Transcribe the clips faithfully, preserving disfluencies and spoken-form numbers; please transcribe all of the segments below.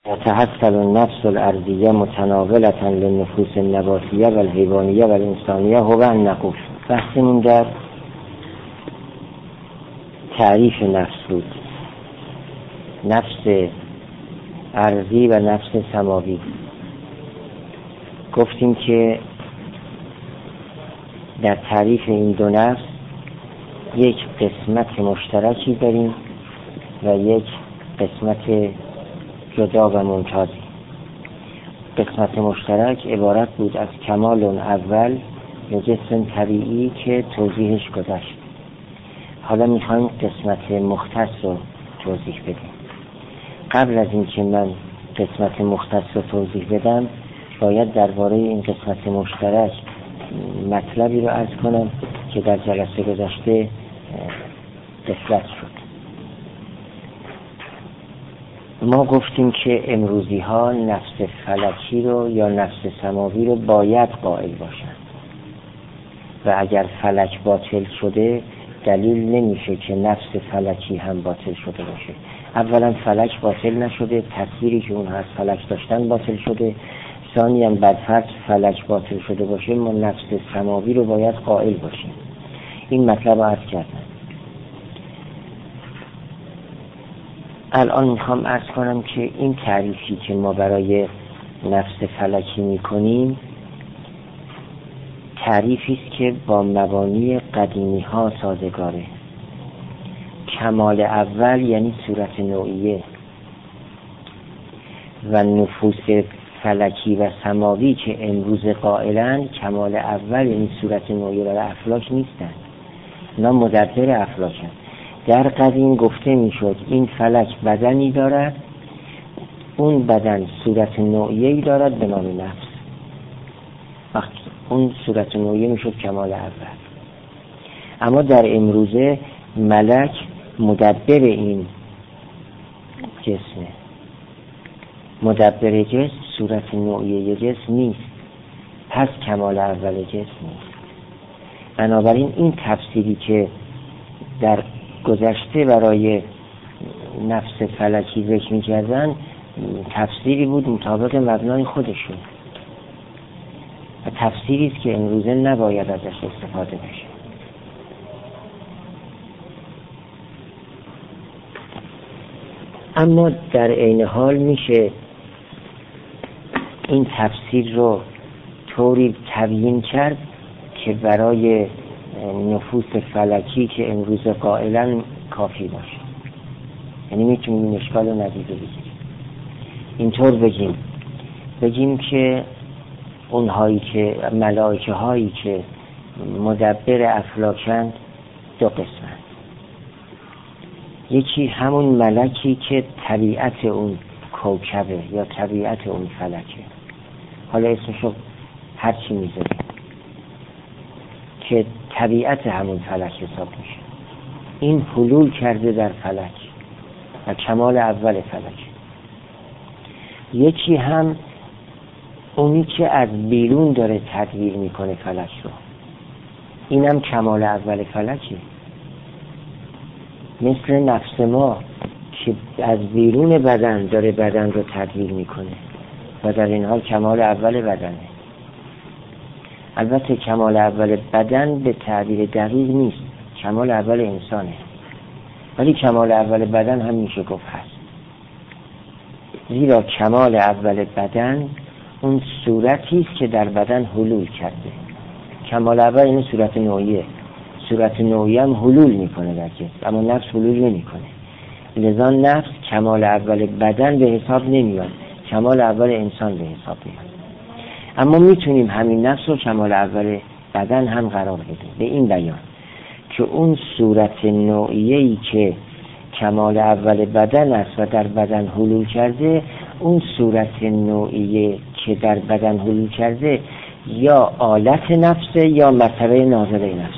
تحصل النفس الارضیه متناولة للنفوس النباتیه و الحیوانیه و الانسانیه هو النقوص. بحثمون در تعریف نفس بود، نفس ارضی و نفس سماوی. گفتیم که در تعریف این دو نفس یک قسمت مشترکی داریم و یک قسمت جدا و ممتازی. قسمت مشترک عبارت بود از کمال اول یا جسم طبیعی که توضیحش گذشت. حالا میخوایم قسمت مختص رو توضیح بدیم. قبل از اینکه من قسمت مختص رو توضیح بدم باید درباره این قسمت مشترک مطلبی رو عرض کنم که در جلسه گذشته غفلت شد. ما گفتیم که امروزی ها نفس فلکی رو یا نفس سماوی رو باید قائل باشند و اگر فلک باطل شده دلیل نمیشه که نفس فلکی هم باطل شده باشه. اولا فلک باطل نشده، تصویری که اونها از فلک داشتن باطل شده. ثانیاً برفرض فلک باطل شده باشه ما نفس سماوی رو باید قائل باشیم. این مطلب رو عرض کردم. الان میخوام عرض کنم که این تعریفی که ما برای نفس فلکی میکنیم تعریفی است که با مبانی قدیمی ها سازگاره. کمال اول یعنی صورت نوعیه و نفوس فلکی و سماوی که امروز قائلن کمال اول یعنی صورت نوعیه و افلاک نیستن، اینا مدبر افلاکن. در قدیم گفته میشد این فلک بدنی دارد، اون بدن صورت نوعیه‌ای دارد به نام نفس. وقتی اون صورت نوعیه میشد کمال اول. اما در امروزه ملک مدبر این جسمه. مدبر جسم صورت نوعیه جسم نیست، پس کمال اول جسم نیست. بنابراین این تفسیری که در گذشته برای نفس فلکی ذکر می‌کردن تفسیری بود مطابق مبنای خودشون و تفسیری است که امروزه نباید ازش استفاده بشه. اما در عین حال میشه این تفسیر رو طوری تبیین کرد که برای نفوس فلکی که امروز قائلن کافی باشه. یعنی میتونیم این اشکال رو ندیده بگیریم. اینطور بگیم بگیم که اونهایی که ملائکه هایی که مدبر افلاکند دو قسمند. یکی همون ملکی که طبیعت اون کوکبه یا طبیعت اون فلکه، حالا اسمشو هر چی میذاریم، که طبیعت همون فلک حساب میشه. این حلول کرده در فلک و کمال اول فلک. یکی هم اونی که از بیرون داره تدبیر میکنه فلک رو، اینم کمال اول فلکه. مثل نفس ما که از بیرون بدن داره بدن رو تدبیر میکنه و در این حال کمال اول بدنه. البته کمال اول بدن به تعبیر دقیق نیست، کمال اول انسانه، ولی کمال اول بدن هم میشه گفت هست. زیرا کمال اول بدن اون صورتی است که در بدن حلول کرده. کمال اول این صورت نوعیه. صورت نوعیه هم حلول میکنه در جسم، اما نفس حلول نمیکنه. لذا نفس کمال اول بدن به حساب نمیاد، کمال اول انسان به حساب میاد. اما میتونیم همین نفس رو کمال اول بدن هم قرار بدیم به این بیان که اون صورت نوعیه‌ای که کمال اول بدن است و در بدن حلول کرده، اون صورت نوعیه که در بدن حلول کرده یا آلت نفسه یا مرتبه نازله نفسه.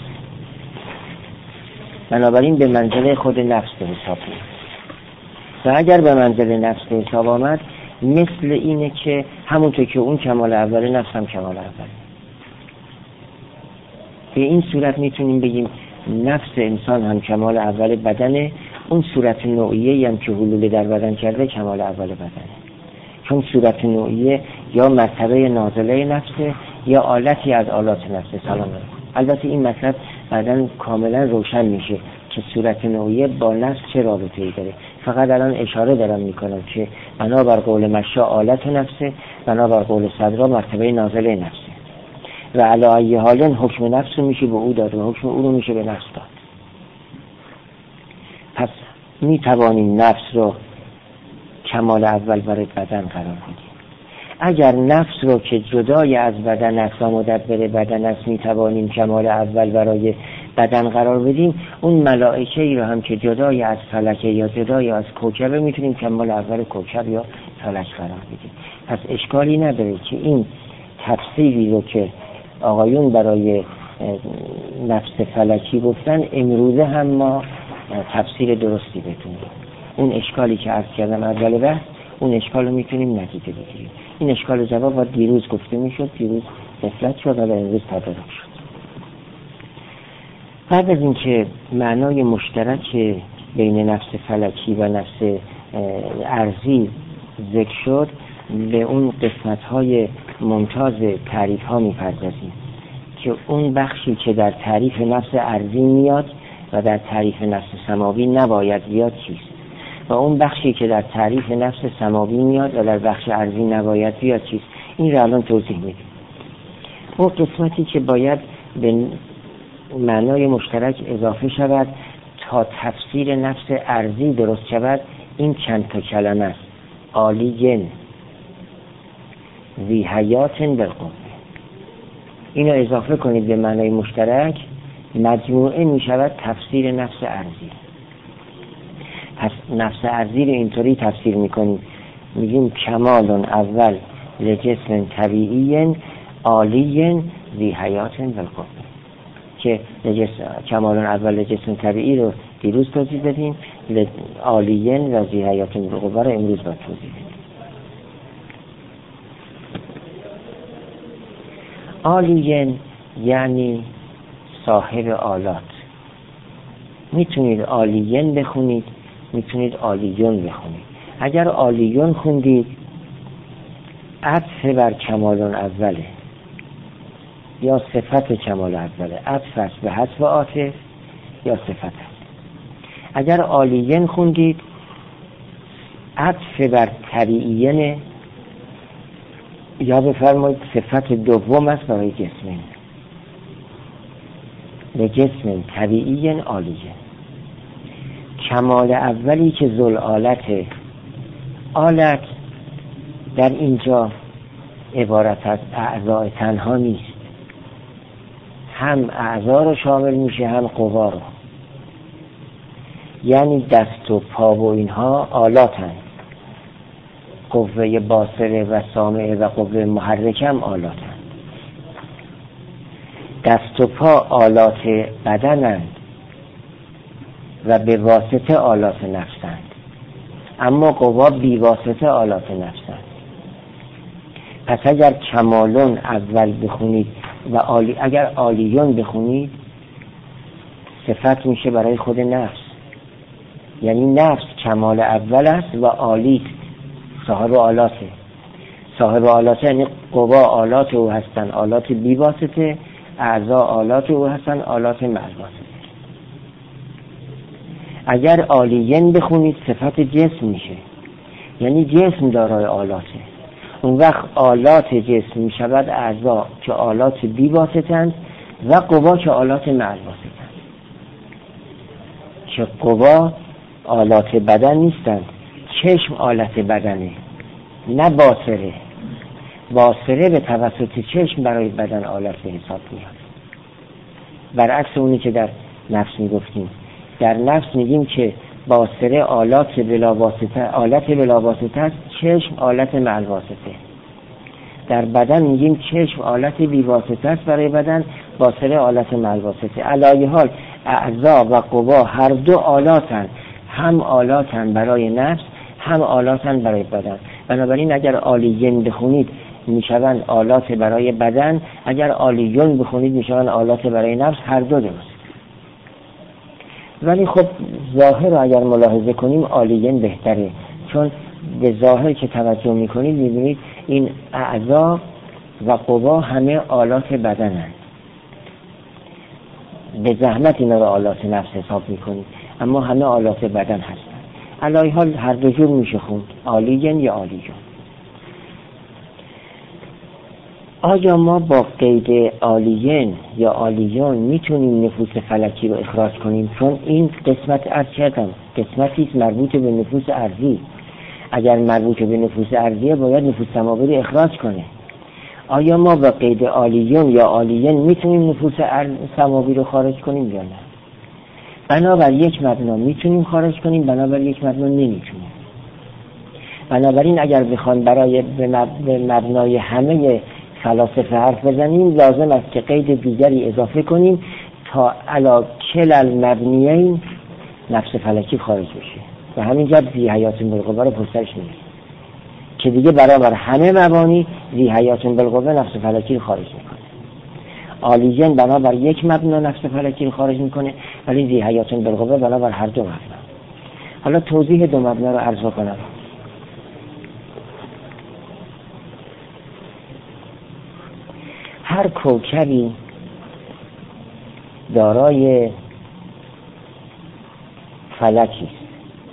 بنابراین به منزله خود نفس به حساب میاد و اگر به منزله نفس به حساب آمد مثل اینه که همونطور که اون کمال اول نفس هم کمال اول. به این صورت میتونیم بگیم نفس انسان هم کمال اول بدنه، اون صورت نوعیه‌ای هم که حلول در بدن کرده کمال اول بدنه. چون صورت نوعیه یا مرتبه نازله نفسه یا آلتی از آلات نفسه. سلام علیکم. البته این مطلب بعداً کاملا روشن میشه که صورت نوعیه با نفس چه رابطه‌ای داره. فقط الان اشاره دارم میکنم که بنابر قول مشا آلت نفسه، بنابر قول صدرا مرتبه نازله نفسه و علی ای حال حکم نفس رو میشه به او داد و حکم او رو میشه به نفس داد. پس میتوانیم نفس رو کمال اول برای بدن قرار بدیم. اگر نفس رو که جدای از بدن است و مدبر بدن است میتوانیم کمال اول برای بدن قرار بدیم، اون ملائکه ای رو هم که جدای از فلکه یا جدای از کوکبه میتونیم کمال اول کوکب یا فلک قرار بدیم. پس اشکالی نداره که این تفسیری رو که آقایون برای نفس فلکی گفتن امروزه هم ما تفسیر درستی بتونیم. اون اشکالی که عرض کردم اول بحث، اون اشکال رو میتونیم نتیجه بگیریم. این اشکال جواب باید دیروز گفته میشد، دیروز غفلت شد و امروز تدارک شد. بعد از اینکه معنای مشترک بین نفس فلکی و نفس ارضی ذکر شد، به اون قسمت‌های ممتاز تعریف‌ها می‌پردازیم که اون بخشی که در تعریف نفس ارضی میاد و در تعریف نفس سماوی نباید بیاد چیست، و اون بخشی که در تعریف نفس سماوی میاد و در بخش ارضی نباید بیاد چیست. این رو الان توضیح میدیم. اون قسمتی که باید به معنای مشترک اضافه شود تا تفسیر نفس ارضی درست شود، این چند تا کلمه است: عالیین، ذی حیات بالقوه. اینو اضافه کنید به معنای مشترک، مجموعه می شود تفسیر نفس ارضی. پس نفس ارضی رو اینطوری تفسیر میکنیم، میگیم کمال اول لجسم طبیعی عالی ذی حیات بالقوه، که کمال اول لجسم طبیعی رو دیروز توضیح دادیم، عالی و ذی حیات بالقوه رو امروز باید توضیح دادیم. عالیین یعنی صاحب آلات. میتونید عالیین بخونید، میتونید عالیون بخونید. اگر عالیون خوندید عطف بر کمال اوله یا صفت کمال اوله، عطف است به حذف عاطف یا صفت است. اگر عالیین خوندید عطف بر طبیعیین یا بفرمایید صفت دوم است برای جسمین، به جسم طبیعی عالیه. کمال اولی که ذل آلته، آلت در اینجا عبارت از اعضاء تنها نیست، هم اعضا رو شامل میشه هم قوا رو، یعنی دست و پا و اینها آلاتن. قوه باصره و سامعه و قوه محرکه هم آلاتن. دست و پا آلات بدنند و به واسطه آلات نفسند، اما قوا بی واسطه آلات نفسند. پس اگر کمالون اول بخونید و عالی، اگر عالیون بخونید صفت میشه برای خود نفس، یعنی نفس کمال اول است و عالی صاحب آلاته. صاحب آلاته یعنی قوا آلات او هستن، آلات بی واسطه، اعضا آلات او هستن، آلات مع واسطه. اگر عالیین بخونید صفت جسم میشه، یعنی جسم دارای آلاته. اون وقت آلات جسم میشود اعضا که آلات بی واسطند و قوا که آلات مع واسطند، که قوا آلات بدن نیستند. چشم آلت بدنه نه باصره. باصره به توسط چشم برای بدن آلت به حساب میاد، برعکس اونی که در نفس میگفتیم. در نفس میگیم که باصره آلات بلا واسطه، آلت بلا واسطه است، چشم آلت مع واسطه. در بدن میگیم چشم آلت بی واسطه است برای بدن، باصره آلت مع واسطه. علی حال اعضا و قوا هر دو آلاتن، هم آلاتن برای نفس هم آلاتن برای بدن. بنابراین اگر عالیین بخونید میشوند آلات برای بدن، اگر عالیون بخونید میشوند آلات برای نفس، هر دو درست. ولی خب ظاهر رو اگر ملاحظه کنیم عالیین بهتره، چون به ظاهر که توجه میکنید میبینید این اعضا و قوا همه آلات بدنند. به زحمت اینا رو آلات نفس حساب میکنید، اما همه آلات بدن هستند. علی حال هر دو جور میشه خوند، عالیین یا عالیون. آیا ما با قید عالیین یا عالیون میتونیم نفوس فلکی رو اخراج کنیم؟ چون این قسمت عرض کردم قسمتی مربوط به نفوس ارضی. اگر مربوط به نفوس ارضیه باید نفوس سماوی رو اخراج کنه. آیا ما با قید عالیون یا عالیین میتونیم نفوس سماوی رو خارج کنیم یا نه؟ بنابر یک مبنا میتونیم خارج کنیم، بنابر یک مبنا نمیتونیم. بنابراین اگر بخوان برای به مبنای همه فلاسفه حرف بزنیم لازم است که قید دیگری اضافه کنیم تا علا کل المبنیین نفس فلکی خارج بشه و همینجا ذی حیات بالقوه رو پشتش میگه که دیگه برابر همه مبانی ذی حیات بالقوه نفس فلکی رو خارج میکنه. عالیین بنابر یک مبنا نفس فلکی رو خارج میکنه، ولی ذی حیات بالقوه بنابر هر دو مبنا. حالا توضیح دو مبنا رو عرض کنم. هر کوکبی دارای فلکی است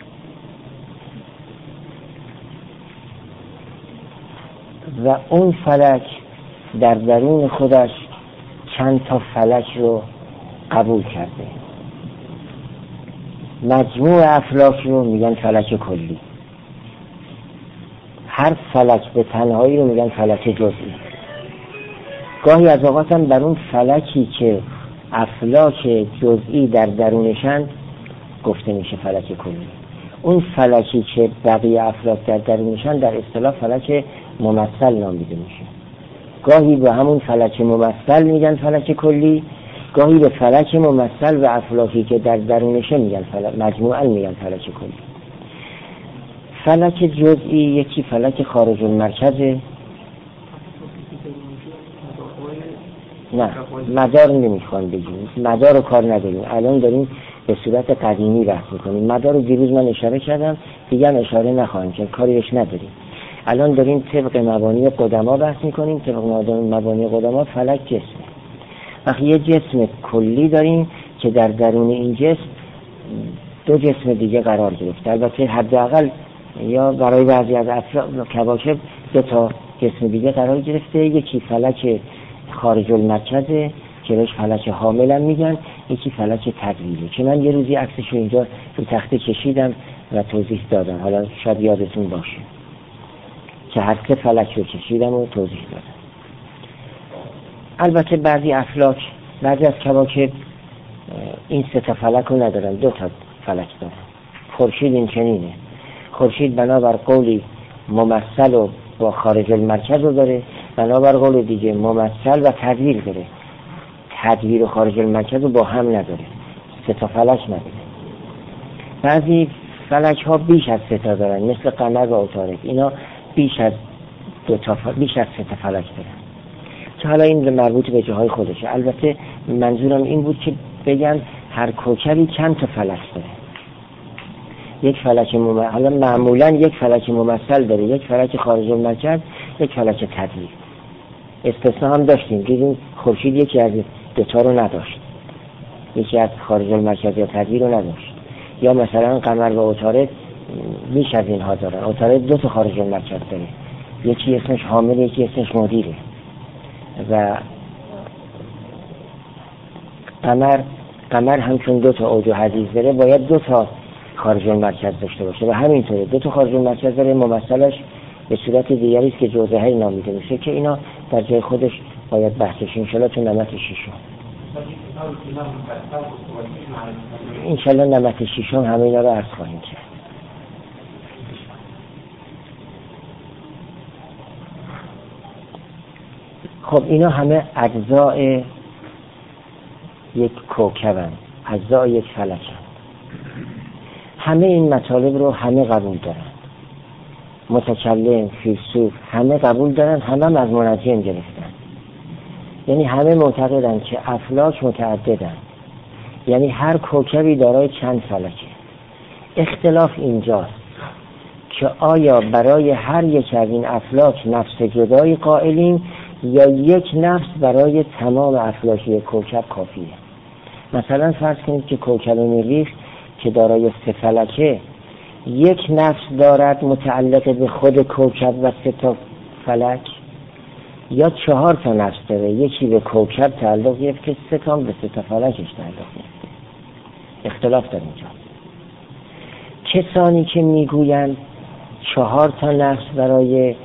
و اون فلک در درون خودش چند تا فلک رو قبول کرده. مجموع افلاک رو میگن فلک کلی، هر فلک به تنهایی رو میگن فلک جزئی. گاهی از اوقات هم بر اون فلکی که افلاک جزئی در درونشن گفته میشه فلک کلی. اون فلکی که بقیه افلاک در درونشن در اصطلاح فلک ممثل نامیده میشه. گاهی به همون فلک ممثل میگن فلک کلی، گاهی به فلک ممثل و افلاکی که در درونشه میگن فلک مجموعاً میگن فلک کلی. فلک جزئی یکی فلک خارج المرکزه. نه مدار نمیخوان بگیم، مدار رو کار نداریم، الان داریم به صورت قدیمی بحث میکنیم. مدار رو دیروز من اشاره کردم، دیگه هم اشاره نخواهیم که کاری بهش نداریم. الان داریم طبق مبانی قدما بحث میکنیم. طبق مبانی قدما فلک جسمه. وقتی یه جسم کلی داریم که در درون این جسم دو جسم دیگه قرار گرفته، البته حداقل یا برای بعضی از افراد کواکب دو تا جسم دیگه قرار گرفته. یکی فلک خارج المرکزه که بهش فلک حامل هم میگن، یکی فلک تدویره که من یه روزی عکسش رو اینجا رو تخته کشیدم و توضیح دادم، حالا شاید یادتون باشه که هر سه فلک رو کشیدم و توضیح دادم. البته بعضی افلاک، بعضی از کواکب این سه تا فلک رو ندارن، دو تا فلک دارن. خورشید این چنینه، خورشید بنابر قولی ممثل و با خارج المرکز رو داره، بنابر قول دیگه ممثل و تدویر داره. تدویر و خارج المرکز رو با هم نداره، سه تا فلک نداره. بعضی فلک ها بیش از سه تا دارن، مثل قمر و عطارد، اینا بیش از دو تا ف... بیش از سه تا فلک دارن که حالا این مربوط به جاهای خودشه. البته منظورم این بود که بگن هر کوکبی چند تا فلک داره. یک فلک مم... حالا معمولا یک فلک ممثل داره، یک فلک خارج المرکز، یک فلک تدویر. استثناء هم داشتیم، دیدیم خورشید یکی از دو تا رو نداشت، یکی از خارج المرکز یا تدویر رو نداشت. یا مثلا قمر و عطارد بیش از اینها دارن. عطارد دو تا خارج المرکز داره، یکی اسمش حامل، یکی اسمش مدیره. و قمر قمر همچون دو تا اوج و حدیث داره، باید دو تا خارج المرکز داشته باشه و همینطوره دو تا خارج المرکز داره. ممثلش به صورت دیگری است که جوزه‌ای نامیده میشه که اینا در جای خودش باید بحثش انشالله تو نمت شیشم انشالله نمت شیشم همه اینا رو عرض خواهیم کرد. خب اینا همه اجزاء یک کوکبن، اجزاء یک فلکن. همه این مطالب رو همه قبول دارن، متکلم، فیلسوف همه قبول دارن، همه هم از منجم گرفتن. یعنی همه معتقدن که افلاک متعددن، یعنی هر کوکبی دارای چند فلکه. اختلاف اینجاست که آیا برای هر یک از این افلاک نفس جدایی قائلیم یا یک نفس برای تمام افلاک یک کوکب کافیه. مثلا فرض کنید که کوکب مریخ که دارای سه فلکه یک نفس دارد متعلق به خود کوکب و سه تا فلک، یا چهار تا نفس داره، یکی به کوکب تعلق گرفته، سه تا به سه تا فلکش تعلق گرفته. اختلاف در اینجا. کسانی که میگویند چهار تا نفس برای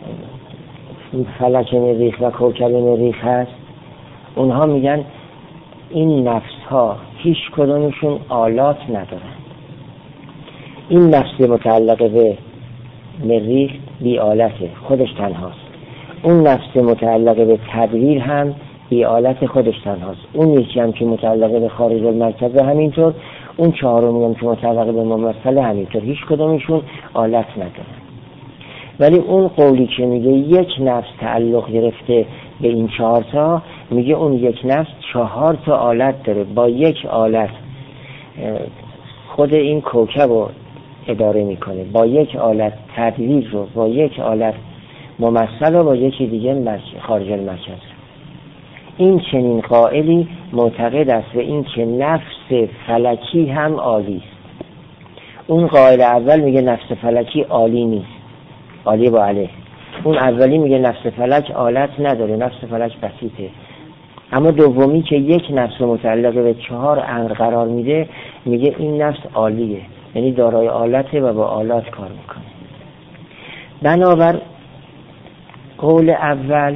فلک مریخ و کوکب مریخ هست، اونها میگن این نفس ها هیچ کدومشون آلات ندارن. این نفس متعلق به مریخ بی آلته، خودش تنهاست. اون نفس متعلق به تدویر هم بی آلت، خودش تنهاست. اون یکی هم که متعلق به خارج المرکز همینطور، اون چهارمی هم که متعلق به ممثل همینطور، هیچ کدومشون آلت ندارن. ولی اون قولی که میگه یک نفس تعلق گرفته به این چهار تا، میگه اون یک نفس چهار تا آلت داره، با یک آلت خود این کوکب رو اداره میکنه، با یک آلت تدویر رو، با یک آلت ممثل رو، با یکی دیگه خارج المرکز. این چنین قائلی معتقد است به این که نفس فلکی هم عالی است. اون قائل اول میگه نفس فلکی عالی نیست، عالی با علیه. اون اولی میگه نفس فلک آلت نداره، نفس فلک بسیطه. اما دومی که یک نفس متعلق به چهار امر قرار میده، میگه این نفس عالیه، یعنی دارای آلته و با آلات کار میکنه. بنابر قول اول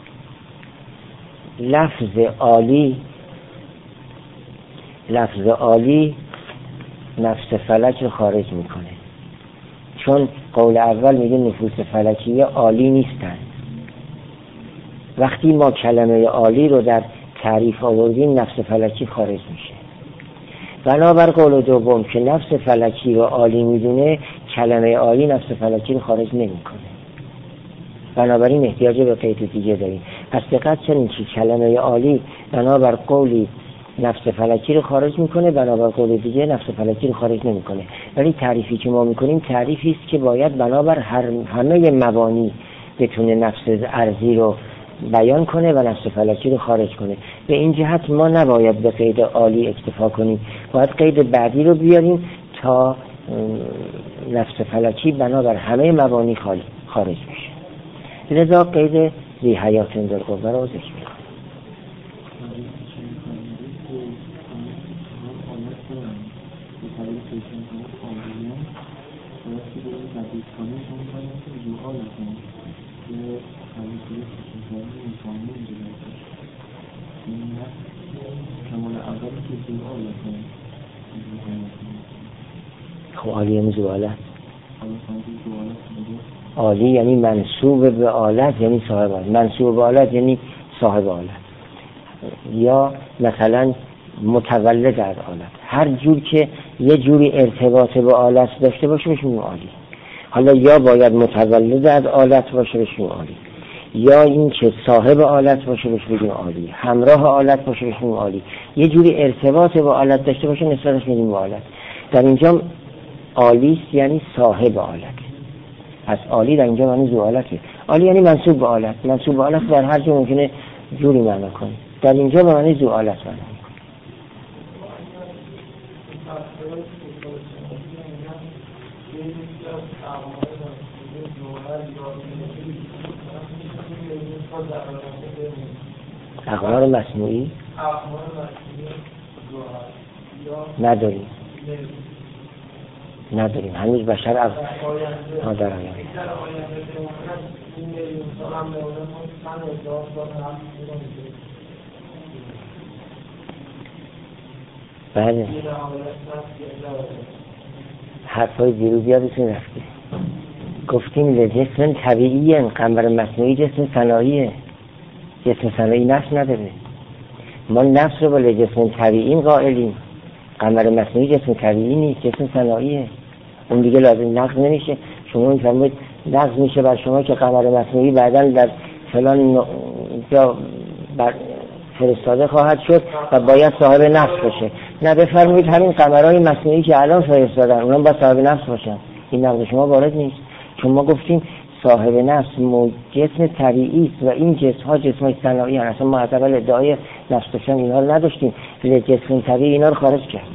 لفظ عالی لفظ عالی نفس فلک رو خارج میکنه، چون قول اول میگه نفوس فلکیه عالی نیستن. وقتی ما کلمه عالی رو در تعریف آوردیم نفس فلکی خارج میشه. بنابر قول دوم که نفس فلکی رو عالی میدونه، کلمه عالی نفس فلکی رو خارج نمیکنه. بنابراین احتیاج به قید دیگه داریم. پس دقت کنید که کلمه عالی بنابر قولی نفس فلکی رو خارج میکنه، بنابر قول دیگه نفس فلکی رو خارج نمیکنه. ولی تعریفی که ما میکنیم تعریفی است که باید بنابر هر همه مبانی بتونه نفس ارضی رو بیان کنه و نفس فلکی رو خارج کنه. به این جهت ما نباید به قید عالی اکتفا کنیم، باید قید بعدی رو بیاریم تا نفس فلکی بنابر همه مبانی خارج میشه. لذا قید ذی حیات در قوه رو ذکر میکنه. خب عالی یعنی زوالت، عالی یعنی منصوب به آلت، یعنی صاحب آلت. منصوب به آلت یعنی صاحب آلت، یا مثلا متولد از آلت. هر جور که یه جوری ارتباط به آلت داشته باشه بهشون عالی. حالا یا باید متولد از آلت باشه بهشون عالی، یا این که صاحب آلت باشه بهشون عالی، همراه آلت باشه بهشون عالی. یه جوری ارتباط به آلت داشته باشه نسبتش میدیم به آلت. در اینجا عالی یعنی صاحب آلت. از عالی در اینجا معنی ذو آلته. عالی یعنی منصوب به آلت. منصوب به آلت در هر جا ممکنه جوری معنا کنه، در اینجا به معنی ذو آلت معنا کنه. اقمار مصنوعی نداریم نداریم هنوز بشر از ها در آینده. بله حرفای دیروز یادتون رفته، گفتیم لجسم طبیعیه، قمر مصنوعی جسم صناعیه. جسم صناعی نفس نداره. ما نفس رو با لجسم طبیعی قائلیم، قمر مصنوعی جسم طبیعی نیست، جسم صناعیه. اون دیگه لازم نقض نمیشه. شما میفهمید نقض میشه بر شما که قمر مصنوعی بعداً در فلان جا بر فرستاده خواهد شد و باید صاحب نفس باشه. نه، بفرمایید همین قمرهای مصنوعی که الان فرستادن اونها باید صاحب نفس باشن. این نقد شما وارد نیست، چون ما گفتیم صاحب نفس جسم طبیعی است و این جسم ها جسم های صناعی هستند. اصلا ما از اول ادعای نفس داشتن اینها رو نداشتیم، ولی جسم طبیعی اینا رو خارج کرد.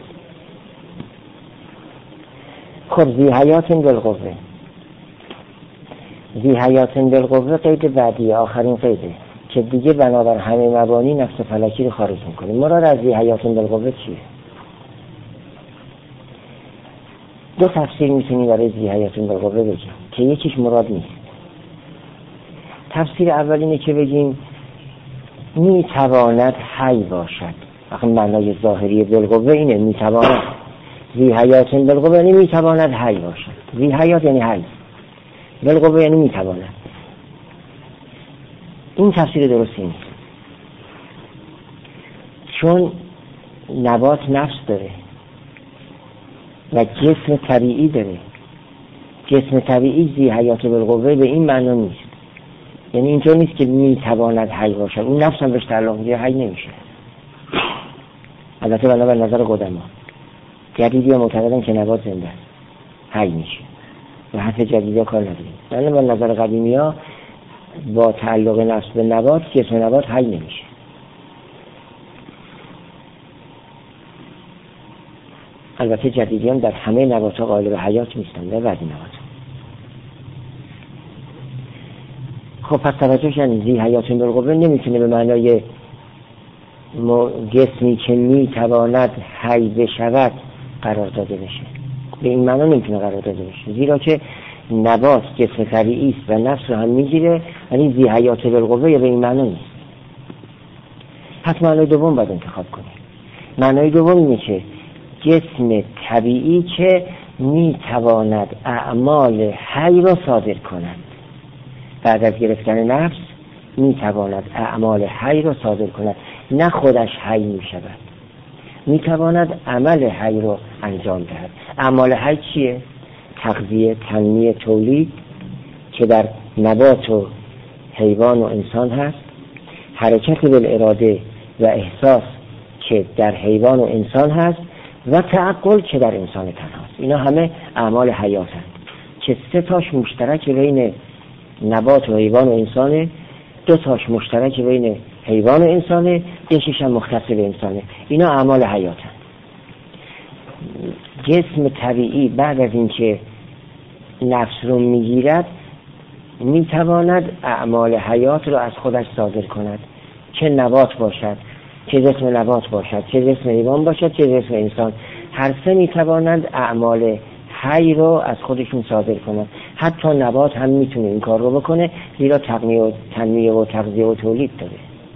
خب ذی حیات بالقوه، ذی حیات بالقوه قید بعدی، آخرین قیده که دیگه بنابر همه مبانی نفس فلکی رو خارج میکنه. مراد از ذی حیات بالقوه چیه؟ دو تفسیر میتونی برای ذی حیات بالقوه بگیم که یکیش مراد نیست. تفسیر اول اینه که بگیم میتواند حی باشد. آخه معنای ظاهری بالقوه اینه، میتواند. ذی حیات بالقوه یعنی میتواند حی باشد. ذی حیات یعنی حی، بالقوه یعنی میتواند. این تفسیر درستی نیست، چون نبات نفس داره و جسم طبیعی داره. جسم طبیعی ذی حیات بالقوه به این معنا نیست، یعنی اینطور نیست که میتواند حی باشد. اون نفس هم بهش تعلق میگیره، حی نمیشه. البته بنابر نظر قدما جدیدی ها معتقدن که نبات زنده است، حی میشه و حرف جدیدی ها کار نداریم. بنابر نظر قدیمی ها با تعلق نفس به نبات جسم نبات حی نمیشه. البته جدیدیان در همه نبات ها قائل به حیات نیستن، در بعضی نبات. خب پس توجه کنید، ذی حیات بالقوه نمیتونه به معنای جسمی که میتواند حی بشود قرار داده بشه. به این معنا نمیتونه قرار داده بشه، زیرا که نبات جسم طبیعی است و نفس رو هم میگیره، ولی ذی حیات بالقوه به این معنا نیست. پس معنای دوم باید انتخاب کنیم. معنای دوم اینه که جسم طبیعی که میتواند اعمال حی را صادر کند. بعد از گرفتن نفس میتواند اعمال حی را صادر کند، نه خودش حی میشود، میتواند عمل حی را انجام دهد. اعمال حی چیه؟ تغذیه، تنمیه، تولید که در نبات و حیوان و انسان هست، حرکت بالاراده و احساس که در حیوان و انسان هست، و تعقل که در انسان تنهاست. اینا همه اعمال حیات هست که سه تاش مشترک بین نبات و حیوان و انسانه، دو تاش مشترک بین حیوان و انسانه، یکیش هم مختص به انسانه. اینا اعمال حیات هست. جسم طبیعی بعد از اینکه نفس رو میگیرد میتواند اعمال حیات رو از خودش صادر کند، چه نبات باشد، چه جسم نبات باشد، چه جسم حیوان باشد، چه جسم انسان. هر سه میتوانند اعمال حی رو از خودشون صادر کنند. حتی نبات هم میتونه این کار رو بکنه، زیرا تنمیه و تنمیه و تغذیه و تولید داره.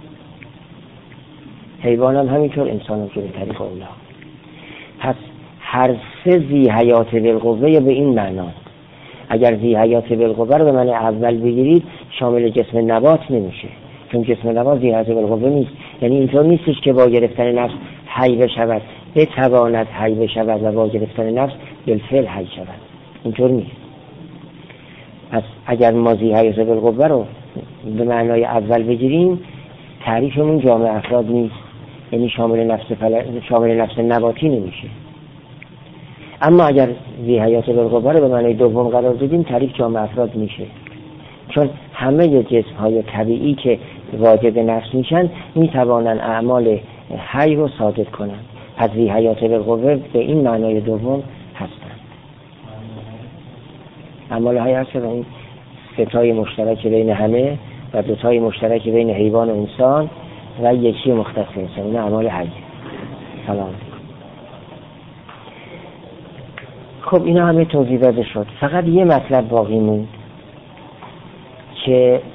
حیوان هم همینطور، انسان هم که به طریق اولا. پس هر سه ذی حیات بالقوه به این معناست. اگر ذی حیات بالقوه رو به معنی اول بگیرید شامل جسم نبات نمیشه، چون جسم نبات ذی حیات بالقوه نیست. یعنی اینطور نیستش که با گرفتن نفس حی بشود، بتواند حی بشود و با گرفتن نفس بالفعل حی شود. اینطور نیست. پس اگر ما ذی حیات بالقوه رو به معنای اول بگیریم، تعریفمون جامع افراد نیست، یعنی شامل نفس فل... شامل نفس نباتی نمیشه. اما اگر ذی حیات بالقوه رو به معنای دوم قرار بدیم، تعریف جامع افراد میشه، چون همه جسم های طبیعی که واجد نفس میشن میتوانن اعمال حی رو صادر کنن. پس ذی حیات بالقوه به این معنای دوم هستن. اعمال حی هست و این ستای مشترک بین همه و دوتای مشترک بین حیوان و انسان و یکی مختص انسان، این اعمال حی. سلام. خب اینا همه توضیح داده شد. فقط یه مطلب باقی موند که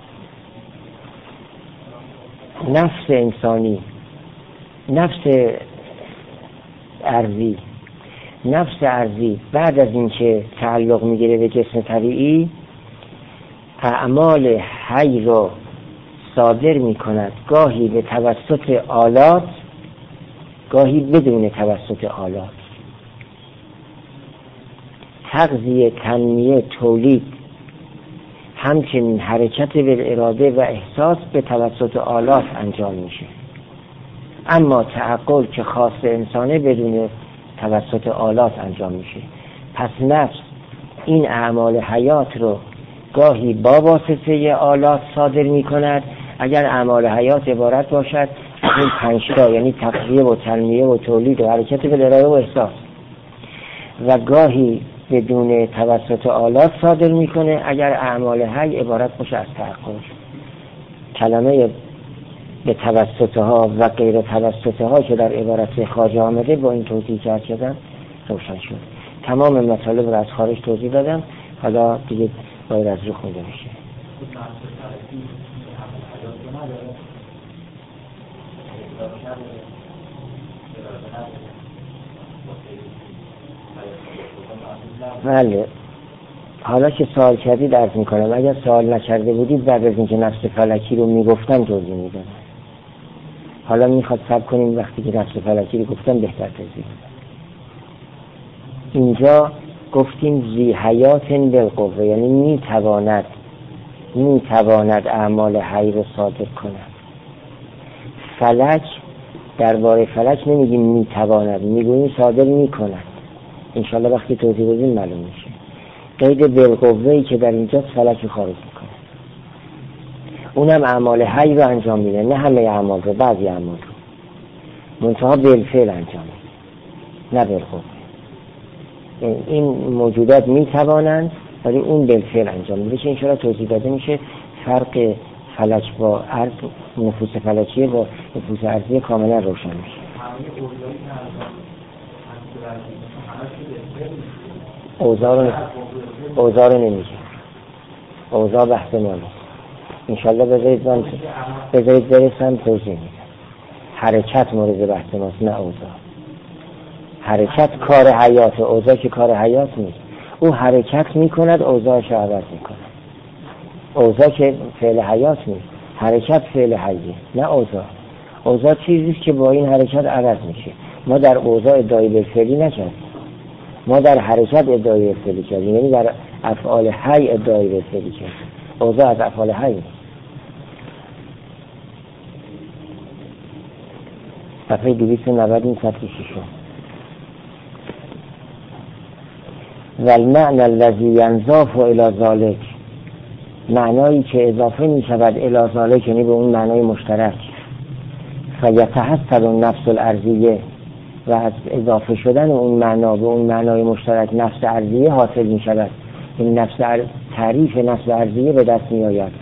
نفس انسانی، نفس ارضی، نفس ارضی بعد از اینکه تعلق میگیره به جسم طبیعی، اعمال حی رو صادر میکند، گاهی به توسط آلات، گاهی بدون توسط آلات. تغذیه، تنمیه، تولید، همچنین حرکت بالاراده و احساس به توسط آلات انجام میشه. اما تعقل که خاص انسانه بدون توسط آلات انجام میشه. پس نفس این اعمال حیات رو گاهی با واسطه آلات صادر می کند. اگر اعمال حیات عبارت باشد از این پنجتا، یعنی تغذیه و تنمیه و تولید و حرکت به ارائه و احساس، و گاهی بدون توسط آلات صادر میکنه اگر اعمال حی عبارت باشه از تحقق. کلمه به توسطها و غیر توسطها که در عبارت خواجه آمده با این توضیح که کردم روشن شد. تمام مطالب رو از خارج توضیح دادم، حالا دیگه باید از رو خونده میشه. بله، حالا که سوال کردید عرض میکنم، اگر سوال نکرده بودید بعد از اینکه نفس فلکی رو میگفتم توضیح میدادم. حالا میخواد صبر کنیم وقتی که نفس فلکی رو گفتم بهتر توضیح میدم. اینجا گفتیم ذی حیات بالقوه، یعنی میتواند میتواند اعمال حی رو صادر کند. فلک، درباره فلک نمیگیم میتواند، میگوییم صادر میکند. انشالله وقتی توضیح بدیم معلوم میشه. قید بالقوه‌ای که در اینجا فلک خارج میکنه، اونم اعمال حی رو انجام میده، نه همه اعمال رو، بعضی اعمال رو، منتها بالفعل انجام میده، نه بالقوه. این موجودات میتوانند ولی اون بالفعل انجام میده که انشالله توضیح داده میشه. فرق فلک با ارض، نفوس فلکیه با نفوس ارضی کاملا روشن میشه. اوضاع رو اوضاع رو نمیگه، اوضاع بحث ما نیست. انشالله بذارید من بذارید برسم توضیح میدم. حرکت مورد بحث ماست، نه اوضاع. حرکت کار حیات، اوضاع که کار حیات نیست. او حرکت میکند، اوضاعش رو عوض میکند. اوضاع که فعل حیات نیست، حرکت فعل حیه، نه اوضاع. اوضاع چیزیست که با این حرکت عوض میشه. ما در اوضاع ادعای بالفعلی نکردیم، ما در حرکت ادعای بالفعلی کردیم، یعنی در افعال حی ادعای بالفعلی کردیم. اوضاع از افعال حی نیست. صفحه دویست و نود این صفحه ششم. والمعنى الذي ينضاف الى ذلك، معنایی که اضافه می شود الی ذلک، یعنی به اون معنای مشترک. فیتحصل النفس الارضیه، و از اضافه شدن اون معنا به اون معنای مشترک نفس ارضیه حاصل می شود. این نفس ار... تعریف نفس ارضیه به دست می آید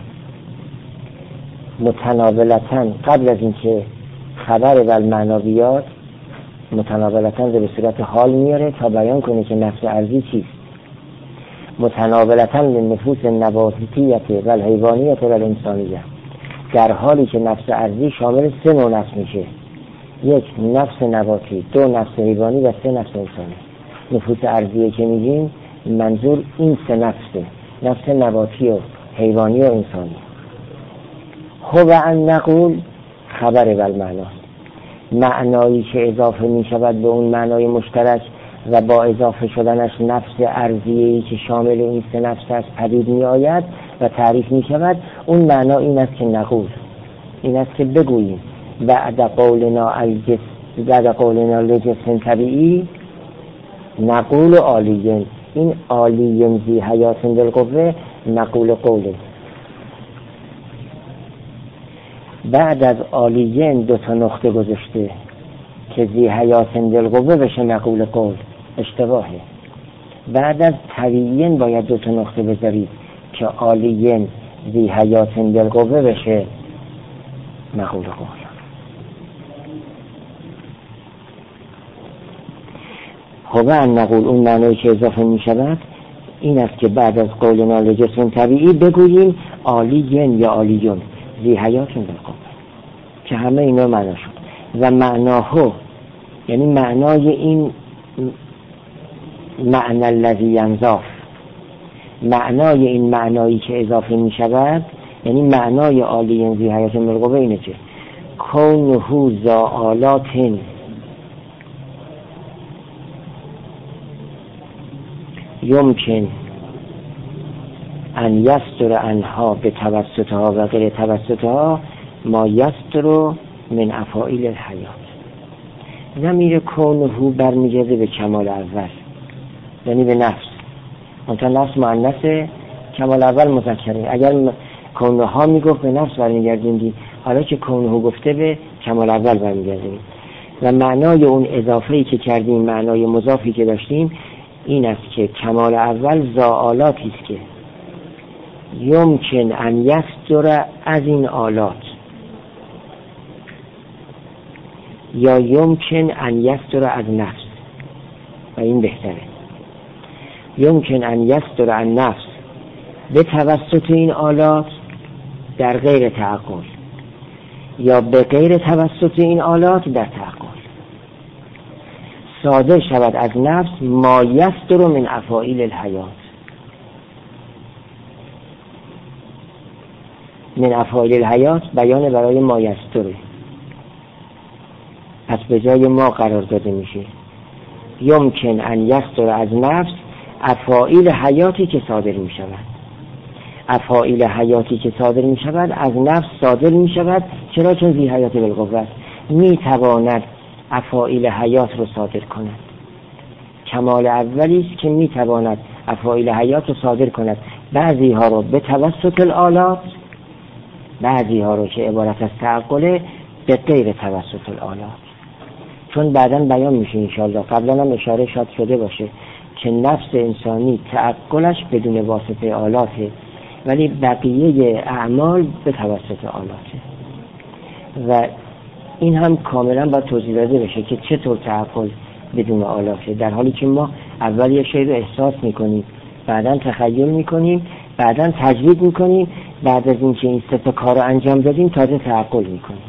متناولتاً، قبل از اینکه خبر و معنا بیاد، متناولتاً به صورت حال میاره تا بیان کنه که نفس ارضی چیست. متناولتاً للنفوس النباتیه و الحیوانیه و الانسانیه، در حالی که نفس ارضی شامل سه نوع نفس میشه: یک نفس نباتی، دو نفس حیوانی و سه نفس انسانی. نفوس ارضیه که میگیم منظور این سه نفسه، نفس نباتی و حیوانی و انسانی. هو ان نقول خبر والمعناست، معنایی که اضافه می شود به اون معنای مشترک و با اضافه شدنش نفس ارضیه‌ای که شامل این سه نفس است پدید می آید و تعریف می شود. اون معنا این است که نقول، این است که بگوییم بعد قولنا الجس بعد قولنا لجسم طبیعی نقول عالیین. این عالیین ذی حیات بالقوه نقول قوله. بعد از عالیین دو تا نقطه گذاشته که ذی حیات بالقوه بشه نقول قول، اشتباهه. بعد از طبیعین باید دو تا نقطه بذارید که عالیین ذی حیات بالقوه بشه نقول قول. خب ان نقول، اون معنی که اضافه می شود این است که بعد از قولنا لجسم طبیعی بگوییم عالیین یا عالیون ذی حیات بالقوه، که همه اینا معنا شد. و معناهو یعنی معنای این معنی الذی ینضاف، معنای این معنایی که اضافه می شود، یعنی معنای عالیین ذی حیات بالقوه اینه که کونه ذا آلات یمکن ان یستر انها به توسطها و غیر توسطها ما یستر من افاعیل الحیات. ضمیر کونه برمیگرده به کمال اول، یعنی به نفس. منتها نفس مؤنثه، کمال اول مذکره. اگر کونه ها میگفت به نفس برمیگردوندی، حالا که کونه گفته به کمال اول برمیگردیم. و معنای اون اضافه‌ای که کردیم، معنای مضافی که داشتیم این است که کمال اول زائالاتی است که یمکن ان یصدر از این آلات یا یمکن ان یصدر از نفس، و این بهتره. یمکن ان یصدر عن نفس به توسط این آلات در غیر تعقل، یا به غیر توسط این آلات در تعقل صادر شود از نفس ما یصدر من افاعیل الحیات. من افاعیل الحیات بیان برای ما یصدر، پس به جای ما قرار داده میشه. یمکن ان یصدر از نفس افاعیل حیاتی که صادر میشود. افاعیل حیاتی که صادر میشود از نفس صادر میشود. چرا؟ چون ذی حیات بالقوه است، میتواند افاعیل حیات رو صادر کند. کمال اولی است که میتواند افاعیل حیات رو صادر کند، بعضی ها رو به توسط الآلات، بعضی ها رو که عبارت از تعقله به غیر توسط الآلات. چون بعداً بیان میشه انشاءالله، قبلا هم اشاره شاد شده باشه که نفس انسانی تعقلش بدون واسطه آلاته، ولی بقیه اعمال به توسط آلاته. و این هم کاملا باید توضیح داده بشه که چطور تعقل بدون آلاته، در حالی که ما اول یه شی رو احساس میکنیم، بعداً تخیل میکنیم، بعداً تجرید میکنیم، بعد از این که این سه تا کار رو انجام دادیم تازه تعقل میکنیم.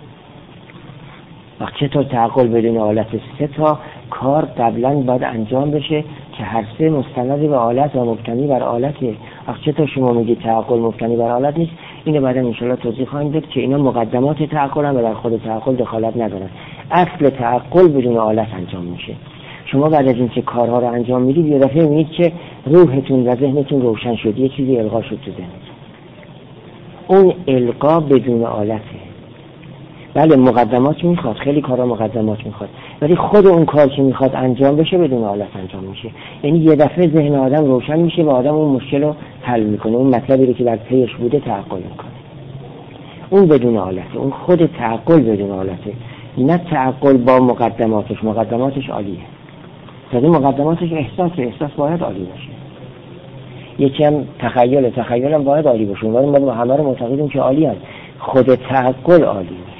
وقت چطور تعقل بدون آلت؟ سه تا کار قبلا باید انجام بشه که هر سه مستند به آلت و مبتنی بر آلته. وقت چطور شما میگید تعقل مبتنی بر آلت نیست؟ اینو بعدا انشاءالله توضیح خواهیم داد که اینا مقدمات تعقل هم و در خود تعقل دخالت ندارن. اصل تعقل بدون آلت انجام میشه. شما بعد از این که کارها رو انجام میدید یه دفعه میبینید که روحتون و ذهنتون روشن شد، یه چیزی القا شد تو ذهنتون. اون القا بدون آلته. بله مقدمات میخواد، خیلی کارا مقدمات میخواد، ولی خود اون کار که میخواد انجام بشه بدون آلت انجام میشه. یعنی یه دفعه ذهن آدم روشن میشه و آدم اون مشکل رو حل میکنه، اون مطلبی رو که در پیش بوده تعقل میکنه. اون بدون آلته، اون خود تعقل بدون آلته، نه تعقل با مقدماتش. مقدماتش عالیه، تازه مقدماتش احساس، احساس باید عالی باشه. یکی هم تخیل، تخیل هم باید عالی باشه، ولی ما همه رو معتقدیم که عالی هست. خود تعقل عالی باشه.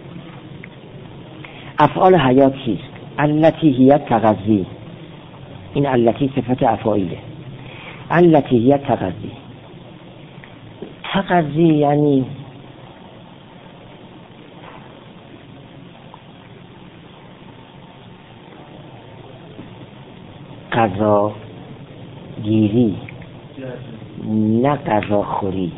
افعال حیات چیست؟ التی هی تغذی. این التی صفت افعاله. التی هی تغذی. تغذی یعنی غذا گیری، نه غذا خوری.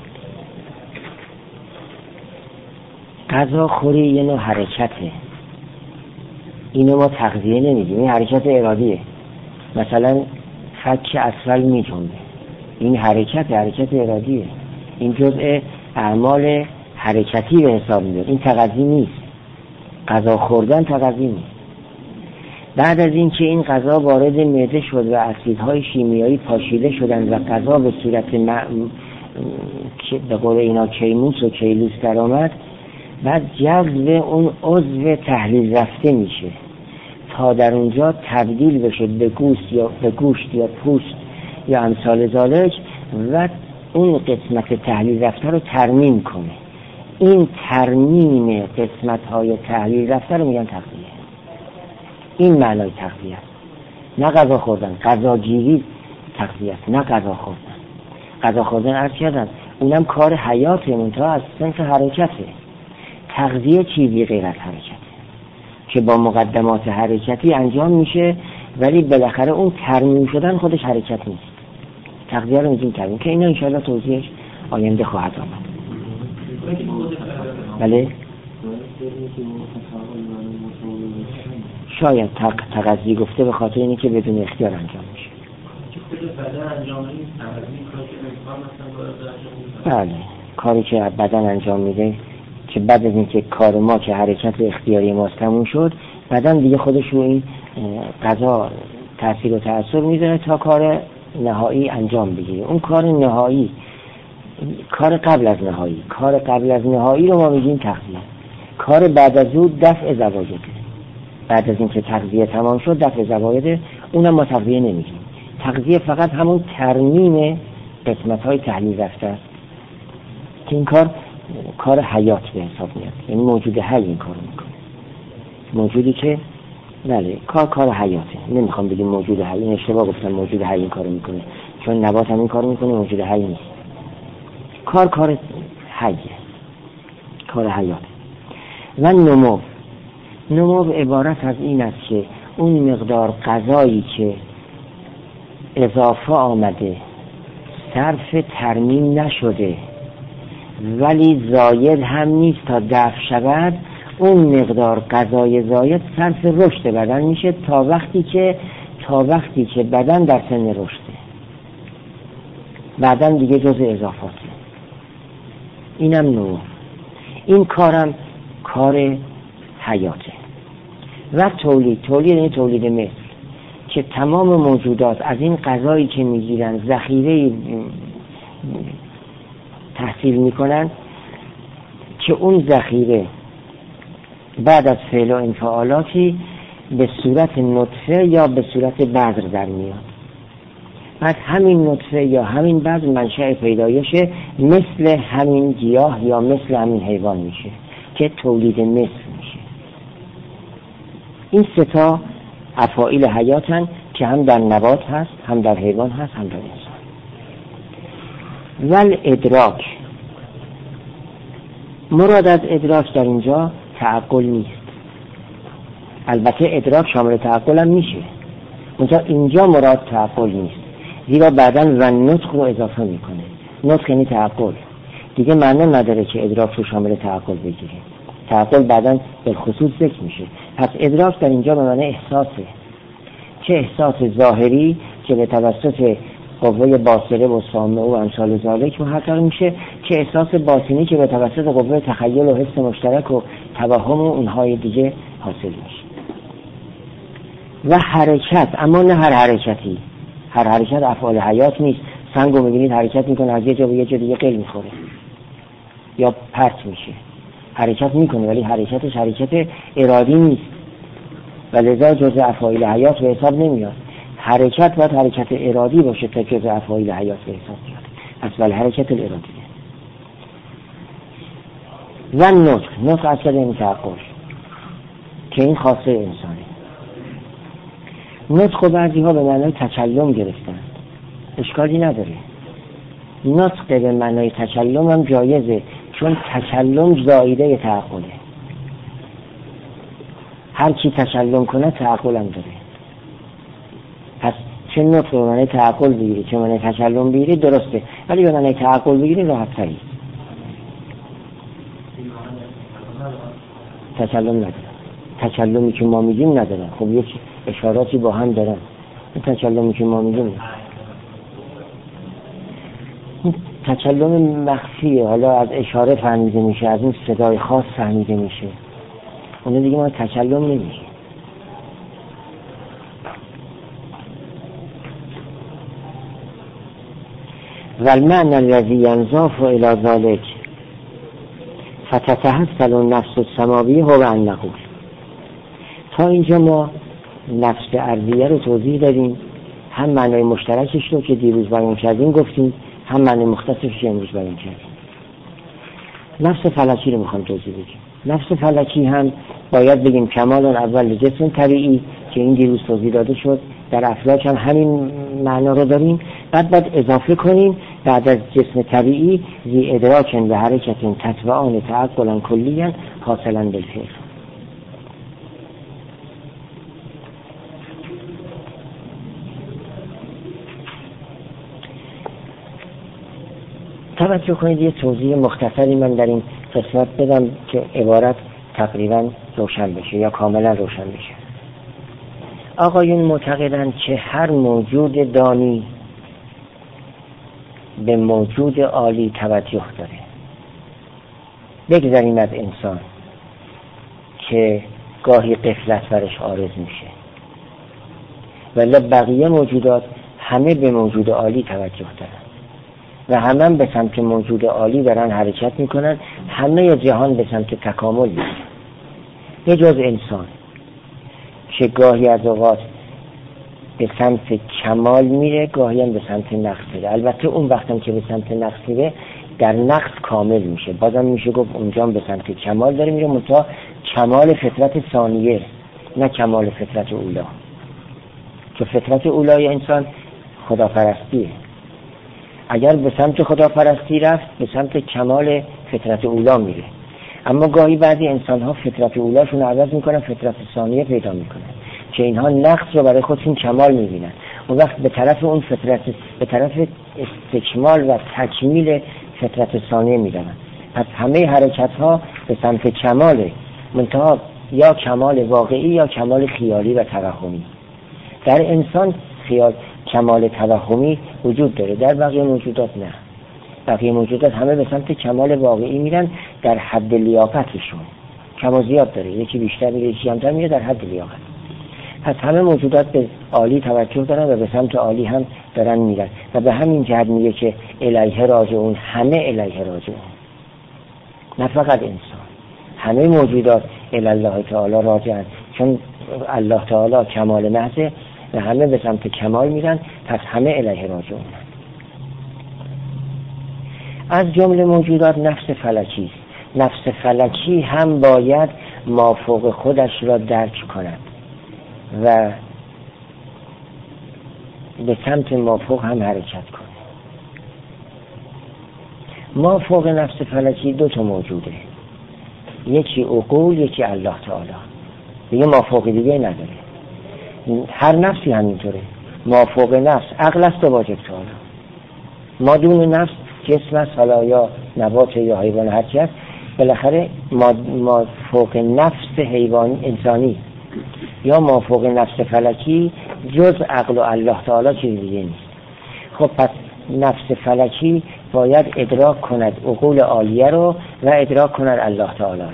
غذا خوری یه نوع حرکته، اینو ما تغذیه نمیدیم، این حرکت ارادیه. مثلا فک اسفل میجنبه، این حرکت حرکت ارادیه، این جزء اعمال حرکتی به حساب میاد، این تغذیه نیست. غذا خوردن تغذیه نیست. بعد از این که این غذا وارد معده شد و اسیدهای شیمیایی پاشیده شدن و غذا به صورت م... به قول اینا کیموس و کیلوس در آمد، بعد جذب اون عضو تحلیل رفته میشه تا در اونجا تبدیل بشه به گوشت یا به گوشت یا پوست یا امثال ذالک و اون قسمت تحلیل رفته رو ترمیم کنه. این ترمیم قسمت های تحلیل رفته رو میگن تغذیه. این معنای تغذیه است، نه غذا خوردن. غذاگیری تغذیه است، نه غذا خوردن. غذا خوردن عرض کردن اونم کار حیاته، منتها از صنف حرکته. تغذیه چیزی غیر از حرکته که با مقدمات حرکتی انجام میشه، ولی بالاخره اون ترمیم شدن خودش حرکت نیست. تغذیه رو میگیم ترمیم، که اینا انشاءالله توضیحش آینده خواهد آمد. بله شاید تغذیه گفته به خاطر اینه که بدون اختیار انجام میشه. بله کاری که بدن انجام میده که بعد از اینکه کار ما که حرکت اختیاری ماست تموم شد، بدن دیگه خودش رو این غذا تاثیر و تأثیر میذاره تا کار نهایی انجام بگیره. اون کار نهایی، کار قبل از نهایی، کار قبل از نهایی رو ما میگیم تغذیه. کار بعد از اون دفع زوایده. بعد از اینکه تغذیه تمام شد دفع زوایده، اونم ما تغذیه نمیگیم. تغذیه فقط همون ترمیم قسمت‌های تحلیل رفته است که این کار کار حیات به حساب میاد. یعنی موجود حی این کارو میکنه. موجودی که بله کار کار حیاته. نمیخوام بگیم موجود حی، این اشتباه گفتم. موجود حی این کارو میکنه چون نبات هم این کارو میکنه، موجود حی نیست. کار کار حیه، کار حیاته. و نمو نمو عبارت از این است که اون مقدار غذایی که اضافه آمده صرف ترمیم نشده ولی زاید هم نیست تا دفع شود، اون مقدار غذای زاید صرف رشد بدن میشه تا وقتی که تا وقتی که بدن در سن رشده، بعدن دیگه جزء اضافاته. اینم نمو. این کارم کار حیاته. و تولید تولید این تولید مثل که تمام موجودات از این غذایی که میگیرن ذخیره تحصیل میکنن که اون ذخیره بعد از فعل و انفعالاتی به صورت نطفه یا به صورت بذر در میاد. بعد همین نطفه یا همین بذر منشأ پیدایش مثل همین گیاه یا مثل همین حیوان میشه که تولید مثل میشه. این سه تا افاعیل حیاتن که هم در نبات هست، هم در حیوان هست، هم در انسان. ول ادراک، مراد از ادراک در اینجا تعقل نیست. البته ادراک شامل تعقل هم میشه، منتها اینجا مراد تعقل نیست، زیرا بعداً و نطق رو اضافه میکنه. نطق یعنی تعقل، دیگه معنی نداره که ادراک رو شامل تعقل بگیره. تعقل بعداً به خصوص ذکر میشه. پس ادراک در اینجا به معنی احساسه، چه احساس ظاهری که به توسط قوه باصره و سامعه و امثال ذالک محقق میشه، که احساس باطنی که به توسط قوه تخیل و حس مشترک و توهم و اونهای دیگه حاصل میشه. و حرکت، اما نه هر حرکتی. هر حرکت افعال حیات نیست. سنگو میبینید حرکت میکنه، از یه جا به یه جا دیگه قل میخوره یا پرت میشه. حرکت میکنه ولی حرکتش حرکت ارادی نیست و لذا جزء افعال حیات به حساب نمیاد. حرکت باید حرکت ارادی باشه تا جزء افعال حیات به حساب میاد. پس ولی حرکت الارادیه. و نطق، نطق اصلا این تعقل که این خاصه انسانی. نطق و بعضی ها به معنای تکلم گرفتن، اشکالی نداره. نطق به معنای تکلم هم جایزه، چون تکلم زائیده تعقله. هر کی تکلم کنه تعقل هم داره. پس چه نطق به معنای تعقل بگیری چه معنای تکلم بگیری درسته، ولی به معنای تعقل بگیری راحت تری. تکلم نداره. تکلمی که ما میگیم نداره. خب یک اشاراتی با هم دارن. این تکلمی که ما میگیم تکلم مخفیه، حالا از اشاره فهمیده میشه، از این صدای خاص فهمیده میشه، اون دیگه ما تکلم نمیشه. والمعنى الذي ينضاف الى ذلك فتتحصل النفس السماویه هو ان نقول. تا اینجا ما نفس ارضیه رو توضیح دادیم، هم معنای مشترکش رو که دیروز بیان کردیم گفتیم، هم معنی مختصرش امروز بیان کردیم. نفس فلکی رو میخوام توضیح بدیم. نفس فلکی هم باید بگیم کمال اول جسم طبیعی که این دیروز توضیح داده شد، در افلاک هم همین معنا رو داریم. بعد باید اضافه کنیم بعد از جسم طبیعی زی ادراکن و حرکتن تطبعان تعقلن کلیاً حاصلاً بالفعل. توجه کنید یه توضیح مختصری من در این قسمت بدم که عبارت تقریبا روشن بشه یا کاملا روشن بشه. آقایون معتقدند که هر موجود دانی به موجود عالی توجه داره. بگذاریم از انسان که گاهی غفلت برش عارض میشه، ولی بقیه موجودات همه به موجود عالی توجه دارن و همه هم به سمت موجود عالی دارن حرکت میکنن، همه جهان به سمت تکامل میرن، به جز انسان که گاهی از اوقات به سمت کمال میره، گاهی هم به سمت نقص میره. البته اون وقتم که به سمت نقص میره در نقص کامل میشه، بازم میشه گفت اونجا به سمت کمال داره میره، منتها کمال فطرت ثانیه نه کمال فطرت اولا، که فطرت اولای انسان خداپرستیه. اگر به سمت خداپرستی رفت به سمت کمال فطرت اولا میره، اما گاهی بعضی انسان ها فطرت اولاشون رو عوض میکنن، فطرت ثانیه پیدا میکنن که اینها نقص رو برای خودشون کمال میبینن، اون وقت به طرف اون فطرت، به طرف استکمال و تکمیل فطرت ثانیه میدن. پس همه حرکت ها به سمت کماله، منتها یا کمال واقعی یا کمال خیالی و توهمی. در انسان خیال کمال توهمی وجود داره، در بقیه موجودات نه. بقیه موجودات همه به سمت کمال واقعی میرن در حد لیاقتشون، کم و زیاد داره، یکی بیشتر میره یکی کمتر میره در حد لیاقت. پس همه موجودات به عالی توجه دارن و به سمت عالی هم دارن میرن و به همین جهت میگه که الیه راجعون، همه الیه راجعون، نه فقط انسان، همه موجودات الی الله تعالی راجعن، چون الله تعالی کمال محضه و همه به سمت کمال میرن، پس همه الیه راجعون. از جمله موجودات نفس فلکی است. نفس فلکی هم باید مافوق خودش را درک کند و به سمت مافوق هم حرکت کنه. مافوق نفس فلکی دو تا موجوده، یکی عقول، یکی الله تعالی، دیگه مافوق دیگه نداره. هر نفسی همینطوره، مافوق نفس عقل است و واجب تعالی. ما دون نفس جسم است، حالا یا نبات یا حیوان هر چی است، بالاخره مافوق نفس حیوانی انسانی یا مافوق نفس فلکی جز عقل و الله تعالی چیز دیگه نیست. خب پس نفس فلکی باید ادراک کند عقول عالیه رو و ادراک کند الله تعالی.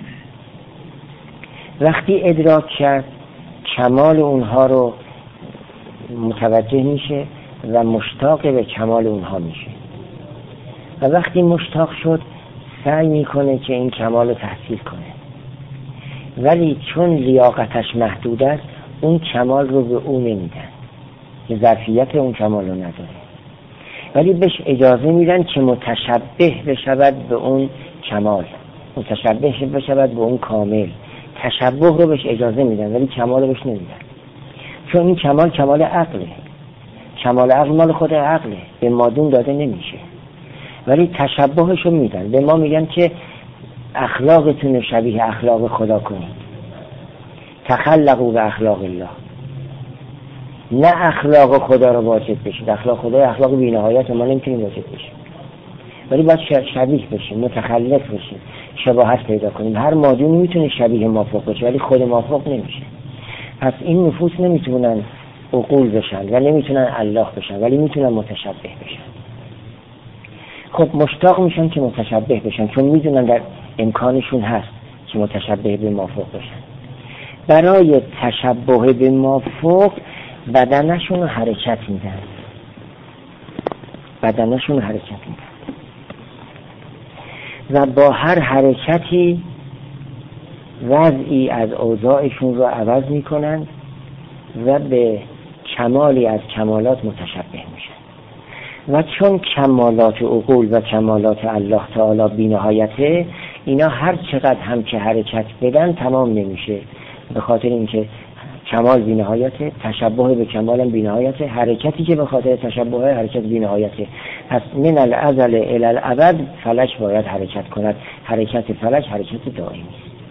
وقتی ادراک کرد کمال اونها رو متوجه میشه و مشتاق به کمال اونها میشه و وقتی مشتاق شد سعی میکنه که این کمال رو تحصیل کنه، ولی چون لیاقتش محدود است اون کمال رو به اون نمیدن، که ظرفیت اون کمال رو نداره، ولی بهش اجازه میدن که متشبه بشود به اون کمال، متشبه بشود به اون کامل. تشبه رو بهش اجازه میدن ولی کمال رو بهش نمیدن، چون این کمال کمال عقله، کمال عقل مال خود عقله، به مادون داده نمیشه، ولی تشبهش رو میدن. به ما میگن که اخلاقتون شبیه اخلاق خدا کنید، تخلقوا به اخلاق الله، نه اخلاق خدا رو واجد بشید. اخلاق خدا اخلاق بی‌نهایت ما نمیتونیم واجد بشیم، ولی باید شبیه بشیم، متخلف بشیم، شباهت پیدا کنیم. هر مادونی میتونه شبیه مافوق باشه ولی خود مافوق نمیشه. پس این نفوس نمیتونن عقول بشن و نمیتونن الله بشن، ولی میتونن متشبه بشن. خب مشتاق میشن که متشبه بشن، چون میدونن در امکانشون هست که متشبه به مافوق بشن. برای تشبه به مافوق بدنشون رو حرکت میدن، بدنشون رو حرکت میدن و با هر حرکتی وضعی از اوضاعشون رو عوض میکنن و به کمالی از کمالات متشبه میشن. و چون کمالات عقول و کمالات الله تعالی بی‌نهایته، اینا هر چقدر هم که حرکت بدن تمام نمیشه، به خاطر اینکه کمال بی‌نهایته، تشبه به کمال هم بی‌نهایته، حرکتی که به خاطر تشبه حرکت بی‌نهایته. پس من الازل الی الابد فلک باید حرکت کند. حرکت فلک حرکت دائمی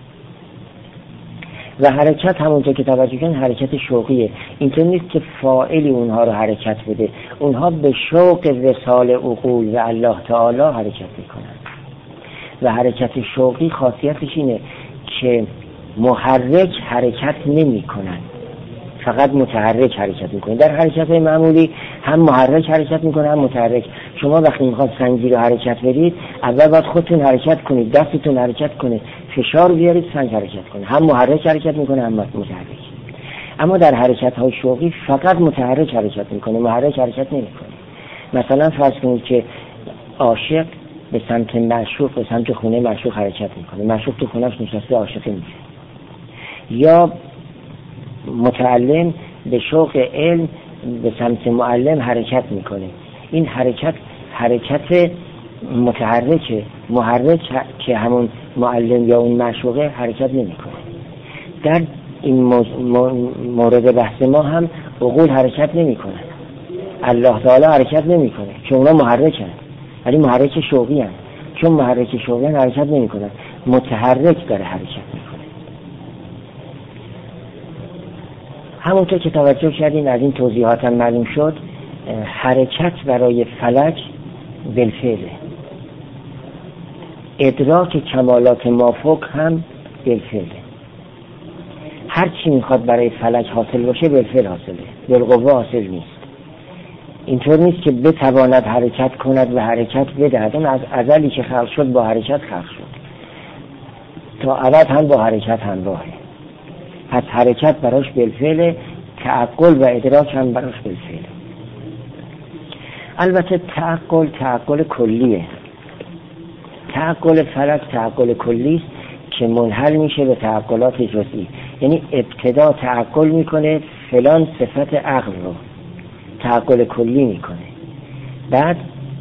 و حرکت همونطور که توجه کردن حرکت شوقیه. اینطور نیست که فاعلی اونها رو حرکت بده، اونها به شوق وصال عقول و الله تعالی حرکت میکنن و حرکت شوقی خاصیتش اینه که محرک حرکت نمی کنن، فقط متحرک حرکت میکنه. در حرکت معمولی هم محرک حرکت میکنه هم متحرک. شما وقتی میخواد سنگی رو حرکت بدید اول باید خودتون حرکت کنید، دستتون حرکت کنه، فشار بیارید سنگ حرکت کنه، هم محرک حرکت میکنه هم متحرک. اما در حرکت های شوقی فقط متحرک حرکت میکنه، محرک حرکت نمیکنه. مثلا فرض کنید که عاشق به سمت معشوق، به سمت خونه معشوق حرکت میکنه، معشوق تو خونه‌اش نشسته عاشقی میشه. یا متعلم به شوق علم به سمت معلم حرکت میکنه. این حرکت حرکت متحرکه، محرک که همون معلم یا اون معشوقه حرکت نمیکنه. در این مورد بحث ما هم عقول حرکت نمیکنه، الله تعالی حرکت نمیکنه چون اونا محرکن، ولی محرک شوقی هستند. چون محرک شوقی هستند حرکت نمیکنن، متحرک داره حرکت میکنه. همونطور که توجه کردین از این توضیحات هم معلوم شد حرکت برای فلک بالفعله، ادراک کمالات مافوق هم بالفعله. هر چی میخواد برای فلک حاصل باشه بالفعل حاصله، بالقوه حاصل نیست. اینطور نیست که بتواند حرکت کند و حرکت بدهد. اون از ازلی که خلق شد با حرکت خلق شد، تا ابد هم با حرکت همراهه. پس حرکت براش بالفعل، تعقل و ادراک هم براش بالفعل. البته تعقل تعقل کلیه. تعقل فلک تعقل کلی است که منحل میشه به تعقلات جزئی. یعنی ابتدا تعقل میکنه فلان صفت عقل رو، تعقل کلی میکنه، بعد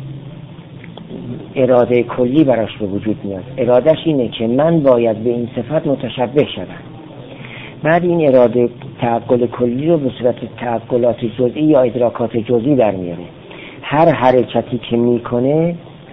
اراده کلی براش به وجود میاد. ارادهش اینه که من باید به این صفت متشبه شدم. بعد این اراده تعقل کلی رو به صورت تعقلات جزئی یا ادراکات جزئی در میاره. هر حرکتی که میکنه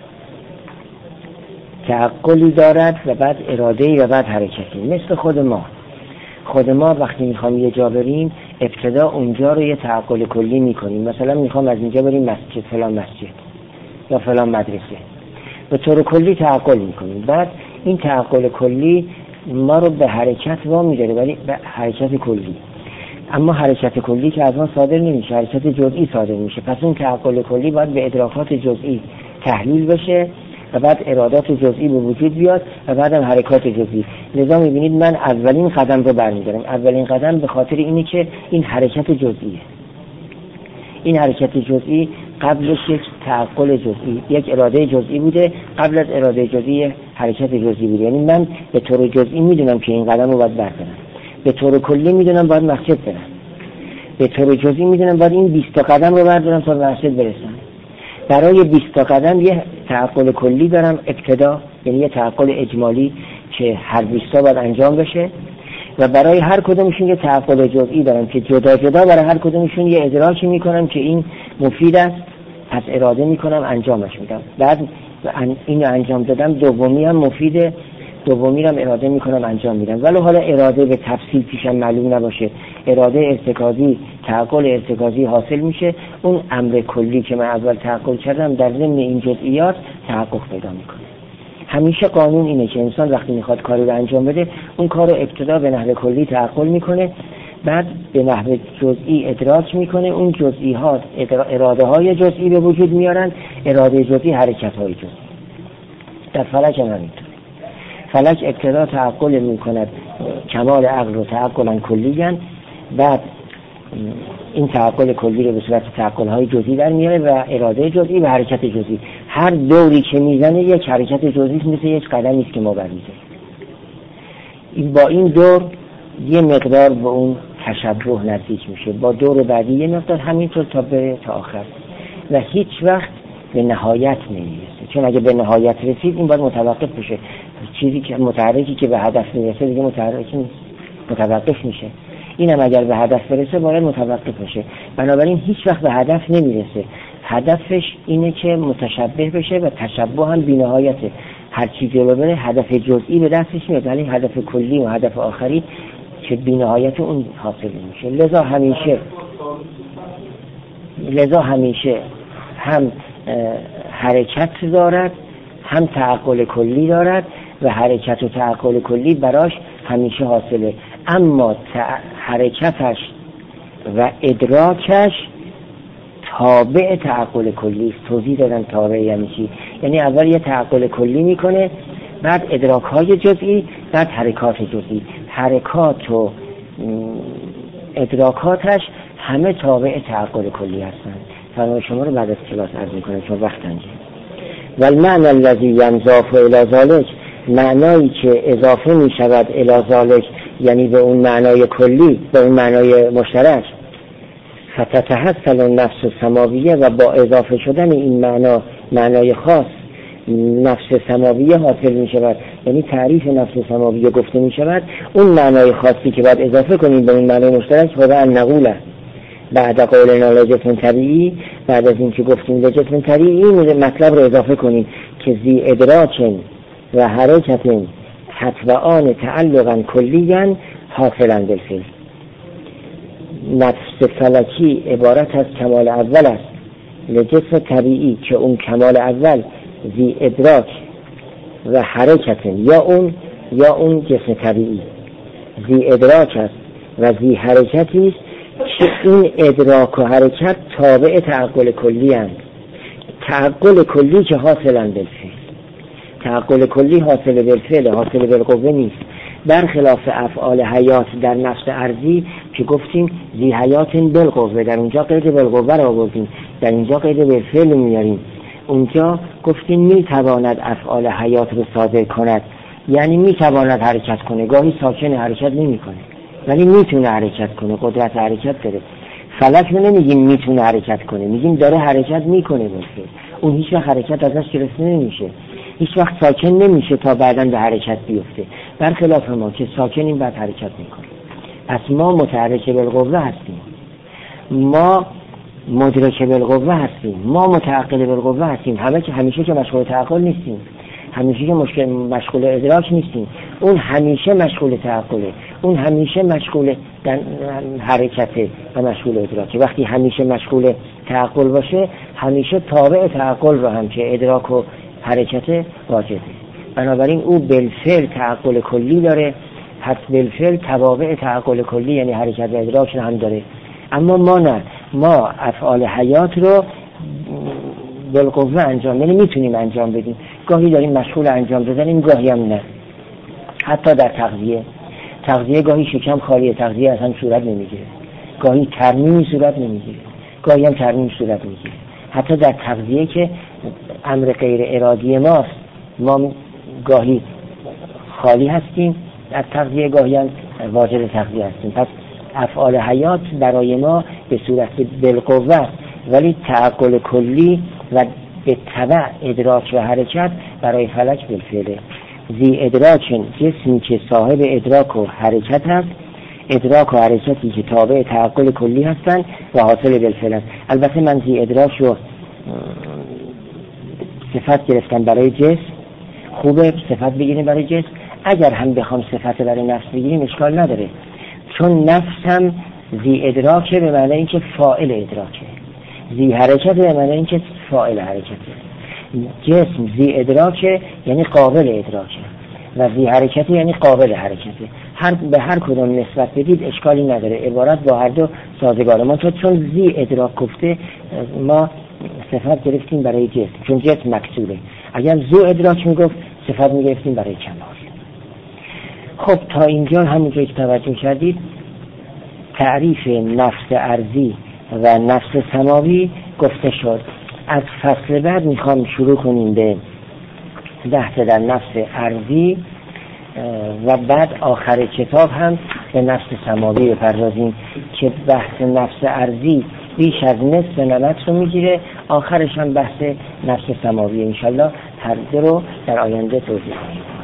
تعقلی دارد و بعد اراده‌ای و بعد حرکتی. مثل خود ما خود ما وقتی میخوام یه جا بریم ابتدا اونجا رو یه تعقل کلی میکنیم. مثلا میخوام از اینجا بریم مسجد، فلان مسجد یا فلان مدرسه، به طور کلی تعقل میکنیم. بعد این تعقل کلی ما رو به حرکت وامی داره، ولی به حرکت کلی. اما حرکت کلی که از ما صادر نمیشه، حرکت جزئی صادر میشه. پس اون تعقل کلی باید به ادراکات جزئی تحلیل بشه و بعد ارادات جزئی به وجود بیاد و بعدم حرکات جزئی. لذا میبینید من اولین قدم رو برمیدارم. اولین قدم به خاطر اینه که این حرکت جزئیه. این حرکت جزئی قبلش یک تعقل جزئی، یک اراده جزئی بوده، قبل از اراده جزئی حرکت جزئی بوده. یعنی من به طور جزئی میدونم که این قدم رو باید بردارم، به طور کلی میدونم باید مسجد برم، به طور جزئی میدونم باید این بیست قدم رو بردارم تا به مسجد برسم. برای بیست قدم یه تعقل کلی دارم ابتدا، یعنی یه تعقل اجمالی که هر بیست تا باید انجام بشه، و برای هر کدومشون یه تعقل جزئی دارم که جدا جدا برای هر کدومشون یه ادراکی میکنم که این مفید است، پس اراده میکنم انجامش میدم. بعد این انجام دادم دومی هم مفیده، دومی رو اراده میکنم انجام میدم. ولی حالا اراده به تفصیل پیشم معلوم نباشه، اراده ارتکازی، تعقل ارتکازی حاصل میشه، اون امر کلی که من اول تعقل کردم در ضمن این جزئیات تحقق پیدا میکنه. همیشه قانون اینه که انسان وقتی میخواد کاری رو انجام بده اون کار رو ابتدا به نحو کلی تعقل میکنه، بعد به نحو جزئی ادراک میکنه، اون جزئیات اراده های جزئی به وجود میارن، اراده جزئی حرکت های جزئی. در فلک هم همینطور. فلک ابتدا تعقل میکند کمال عقل رو تعقلا کلیاً، بعد این تعقل کلی رو به صورت تعقل های جزئی در میاره و اراده جزئی و حرکت جزئی. هر دوری که میزنه یک حرکت جزئی است، مثل یک قدمی است که ما برمی‌داریم. با این دور یه مقدار به اون تشبه نزدیک میشه، با دور بعدی یه مقدار، همینطور تا به تا آخر، و هیچ وقت به نهایت نمیرسه. چون اگه به نهایت رسید این باید متوقف بشه. چیزی که متحرکی که به هدف میرسه دیگه متحرک نیست، متوقف میشه. اینم اگر به هدف برسه باید متوقف بشه. بنابراین هیچ وقت به هدف نمیرسه. هدفش اینه که متشبه بشه و تشبه هم بی‌نهایته. هر چی جلو بره هدف جزئی به دستش میاد، ولی هدف کلی و هدف آخری که بی‌نهایت اون حاصل میشه. لذا همیشه لذا همیشه هم حرکت دارد، هم تعقل کلی دارد و حرکت و تعقل کلی براش همیشه حاصله. اما حرکتش و ادراکش تابع تعقل کلی است. توضیح دادن تابع یعنی چی؟ یعنی اول یه تعقل کلی میکنه، بعد ادراک‌های جزئی، بعد حرکات جزئی. حرکات و ادراکاتش همه تابع تعقل کلی هستند. فرمان شما رو بعد از کلاس عرض میکنه چون وقت تنگه. والمعنى الذي ينضاف الى ذلك، معنایی که اضافه می شود الی ذلك، یعنی به اون معنای کلی، به اون معنای مشترک، فتتحصل النفس السماویه، و با اضافه شدن این معنا، معنای خاص، نفس سماویه حاصل می شود. یعنی تعریف نفس سماویه گفته می شود، اون معنای خاصی که باید اضافه کنیم به اون معنای مشترک هو ان نقوله بعد قولنا لجسم طبیعی، بعد از این که گفتیم لجسم طبیعی، این مطلب رو اضافه کنیم که زی ادراک و حرکت تطبعان تعلقا کلیاً حاصلا بالفعل. نفس فلکی عبارت از کمال اول است، لجسم طبیعی که اون کمال اول زی ادراک و حرکت، یا اون یا اون جسم طبیعی زی ادراک است و زی حرکتی است که این ادراک و حرکت تابع تعقل کلی هستند. تعقل کلی که حاصلا بالفعل، تعقل کلی حاصل بالفعل، حاصل بالقوه نیست، برخلاف افعال حیات در نفس ارضی که گفتیم ذی حیات بالقوه، در اونجا قید بالقوه را آوردیم، در اینجا قید بالفعل میاریم. اونجا گفتیم میتواند افعال حیات رو صادر کند، یعنی میتواند حرکت کنه، گاهی ساکن حرکت نمیکنه ولی میتونه حرکت کنه، قدرت حرکت داره. فلک رو نمیگیم میتونه حرکت کنه، میگیم داره حرکت میکنه بالفعل. اون هیچ وقت حرکت ازش گرفته نمیشه، هیچ وقت ساکن نمیشه تا بعداً به حرکت بیفته، برخلاف ما که ساکنیم بعد حرکت میکنیم. پس ما متحرک بالقوه هستیم، ما مدرک بالقوه هستیم، ما متعقل بالقوه هستیم. همه که همیشه که مشغول تعقل نیستیم، همیشه که مشکل مشغول ادراک نیستیم، اون همیشه مشغول تعقله، اون همیشه مشغول حرکته و مشغول ادراکه. وقتی همیشه مشغول تعقل باشه، همیشه تابع تعقل رو هم که ادراک و حرکت واجده. بنابراین او بالفعل تعقل کلی داره، پس بالفعل توابع تعقل کلی یعنی حرکت و ادراک هم داره. اما ما نه، ما افعال حیات رو بالقوه انجام، یعنی میتونیم انجام بدیم، گاهی داریم مشغول انجام بزنیم، گاهی هم نه. حتی در تغذیه، تغذیه گاهی شکم خالیه، تغذیه اصلا صورت نمیگیره، گاهی ترمیم صورت نمیگیره، گاهی هم ترمیم صورت میگیره. حتی در تغذیه که امر غیر ارادی ماست، ما گاهی خالی هستیم از تغذیه، گاهی هم واجد تغذیه هستیم. پس افعال حیات برای ما به صورت بالقوه، ولی تعقل کلی و به تبع ادراک و حرکت برای فلک بالفعله. ذی ادراک جسمی که صاحب ادراک و حرکت هست، ادراک و حرکتی که تابع تعقل کلی هستند و حاصل بالفعل است. البته من ذی ادراک رو صفت گرفتم برای جسم، خوبه صفت بگیریم برای جسم. اگر هم بخوام صفت برای نفس بگیریم اشکال نداره، چون نفس هم ذی ادراکه به معنی اینکه فاعل ادراکه، ذی حرکت به معنی اینکه فاعل حرکته. جسم ذی ادراکه یعنی قابل ادراکه و ذی حرکت یعنی قابل حرکته. هر به هر کدوم نسبت بدید اشکالی نداره، عبارت با هر دو سازگاره. ما چون ذی ادراک گفته ما صفت گرفتیم برای جسم، چون جسم مکسوره. اگر ذو ادراک میگفت صفت میگرفتیم برای کمال. خب تا اینجا همونجا که توجه کردید تعریف نفس ارضی و نفس سماوی گفته شد. از فصل بعد میخوام شروع کنیم به بحث در نفس ارضی و بعد آخر کتاب هم به نفس سماوی بپردازیم که بحث نفس ارضی بیش از نصف نمط رو میگیره، آخرش هم بحث نفس سماوی. انشالله هر دو رو در آینده توضیح کنیم.